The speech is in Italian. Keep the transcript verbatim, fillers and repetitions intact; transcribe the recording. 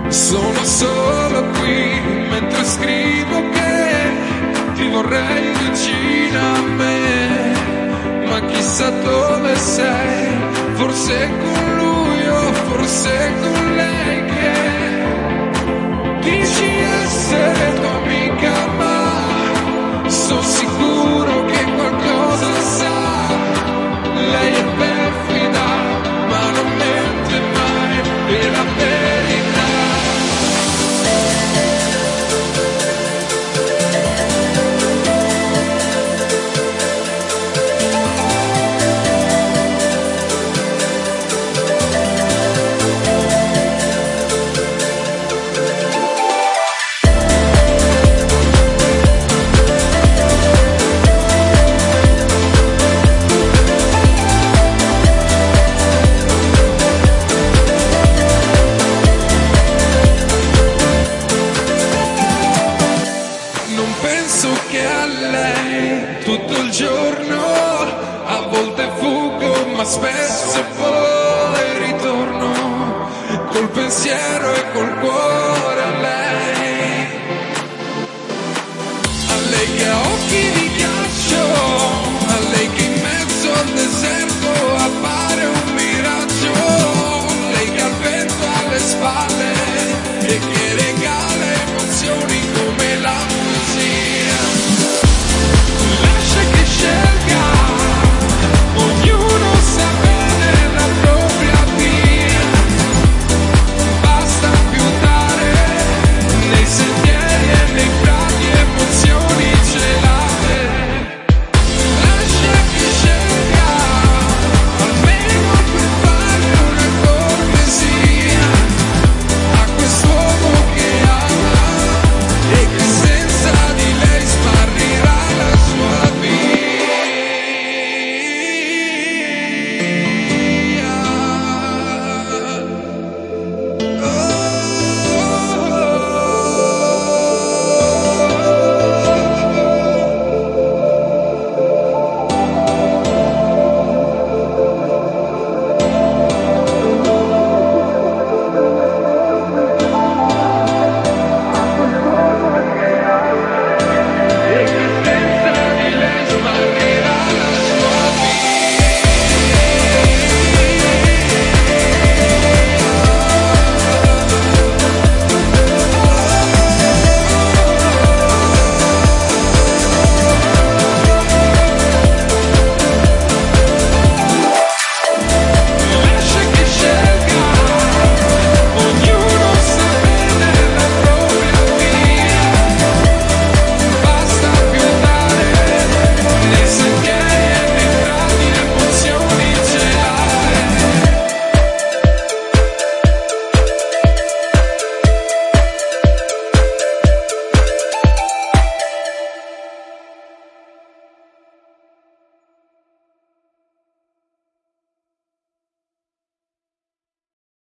Sono solo qui mentre scrivo che ti vorrei vicino a me, ma chissà dove sei, forse con lui o forse con lei che dici essere tua amica, ma sono sicuro che qualcosa sa. Lei è perfida ma non mente mai, è la verità. Che a lei tutto il giorno, a volte fugo ma spesso poi ritorno, col pensiero e col cuore a lei, a lei che ha occhi